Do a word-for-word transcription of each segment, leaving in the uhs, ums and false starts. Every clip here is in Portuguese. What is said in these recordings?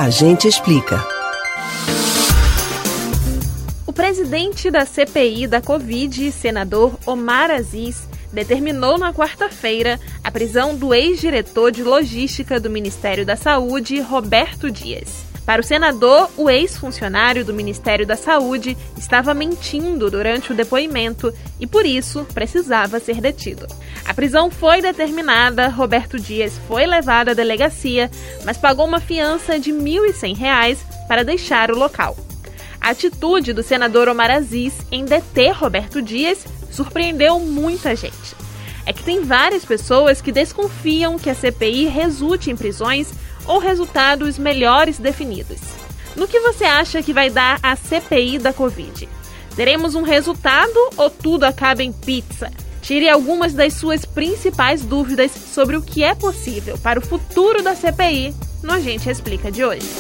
A gente explica. O presidente da C P I da Covid, senador Omar Aziz, determinou na quarta-feira a prisão do ex-diretor de logística do Ministério da Saúde, Roberto Dias. Para o senador, o ex-funcionário do Ministério da Saúde estava mentindo durante o depoimento e, por isso, precisava ser detido. A prisão foi determinada, Roberto Dias foi levado à delegacia, mas pagou uma fiança de mil e cem reais para deixar o local. A atitude do senador Omar Aziz em deter Roberto Dias surpreendeu muita gente. É que tem várias pessoas que desconfiam que a C P I resulte em prisões ou resultados melhores definidos. No que você acha que vai dar a C P I da Covid? Teremos um resultado ou tudo acaba em pizza? Tire algumas das suas principais dúvidas sobre o que é possível para o futuro da C P I no A Gente Explica de hoje.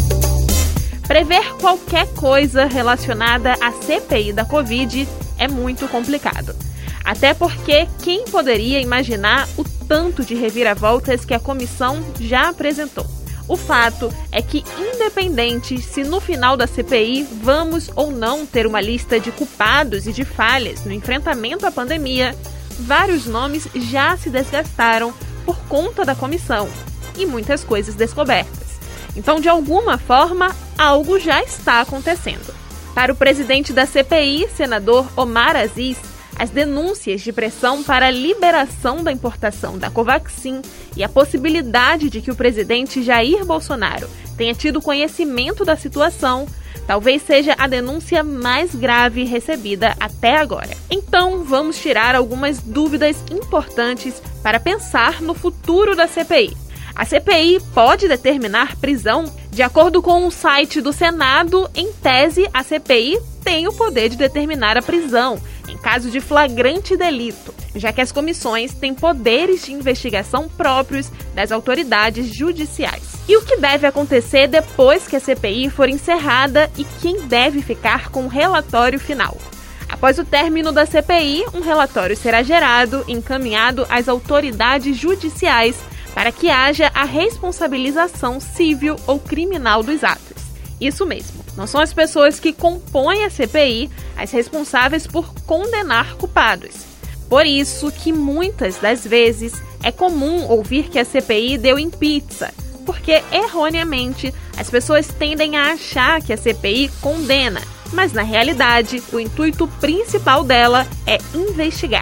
Prever qualquer coisa relacionada à C P I da Covid é muito complicado. Até porque quem poderia imaginar o tanto de reviravoltas que a comissão já apresentou? O fato é que, independente se no final da C P I vamos ou não ter uma lista de culpados e de falhas no enfrentamento à pandemia, vários nomes já se desgastaram por conta da comissão e muitas coisas descobertas. Então, de alguma forma, algo já está acontecendo. Para o presidente da C P I, senador Omar Aziz, as denúncias de pressão para a liberação da importação da Covaxin e a possibilidade de que o presidente Jair Bolsonaro tenha tido conhecimento da situação talvez seja a denúncia mais grave recebida até agora. Então, vamos tirar algumas dúvidas importantes para pensar no futuro da C P I. A C P I pode determinar prisão? De acordo com o site do Senado, em tese, a C P I tem o poder de determinar a prisão em caso de flagrante delito, já que as comissões têm poderes de investigação próprios das autoridades judiciais. E o que deve acontecer depois que a C P I for encerrada e quem deve ficar com o relatório final? Após o término da C P I, um relatório será gerado e encaminhado às autoridades judiciais para que haja a responsabilização civil ou criminal dos atos. Isso mesmo, não são as pessoas que compõem a C P I as responsáveis por condenar culpados. Por isso que muitas das vezes é comum ouvir que a C P I deu em pizza, porque erroneamente as pessoas tendem a achar que a C P I condena, mas na realidade o intuito principal dela é investigar.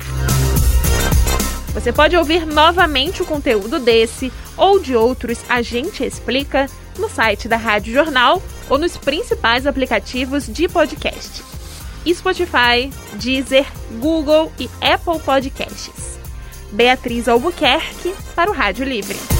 Você pode ouvir novamente o conteúdo desse ou de outros A Gente Explica no site da Rádio Jornal ou nos principais aplicativos de podcast: Spotify, Deezer, Google e Apple Podcasts. Beatriz Albuquerque para o Rádio Livre.